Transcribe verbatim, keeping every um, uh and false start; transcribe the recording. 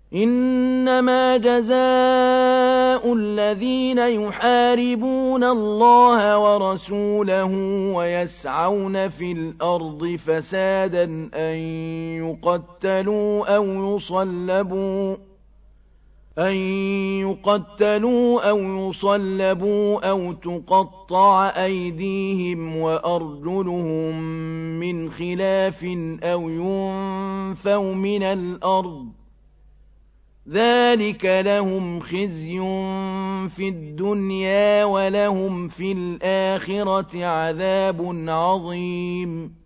إنما جزاء الذين يحاربون الله ورسوله ويسعون في الأرض فسادا أن يقتلوا أو يصلبوا أن يقتلوا أو يصلبوا أو تقطع أيديهم وأرجلهم من خلاف أو ينفوا من الأرض ذلك لهم خزي في الدنيا ولهم في الآخرة عذاب عظيم